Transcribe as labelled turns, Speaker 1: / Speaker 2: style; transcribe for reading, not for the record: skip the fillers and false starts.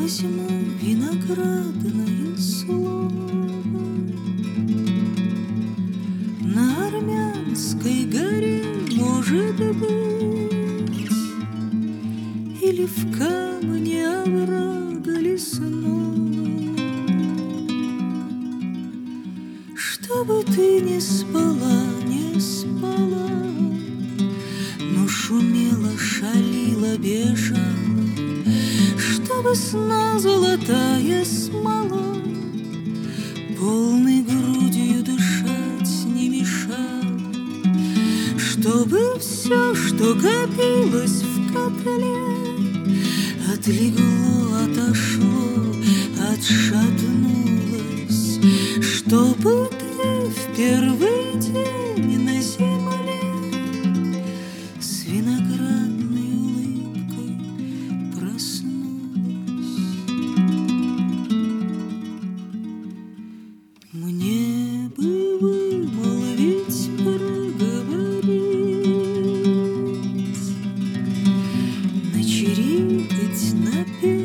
Speaker 1: возьму виноградное слово на Армянской горе, может быть, или в камне оврага лесного. Чтобы ты не спала, не спала, но шумела, шалила, бежала, чтобы сна золотая смола полной грудью дышать не мешала, чтобы все, что копилось в котле, отлегло, отошло, отшатнулось, чтобы ты в первый день на земле с виноградной улыбкой проснулась. Мне бы вымолвить, проговорить, начирикать, напеть,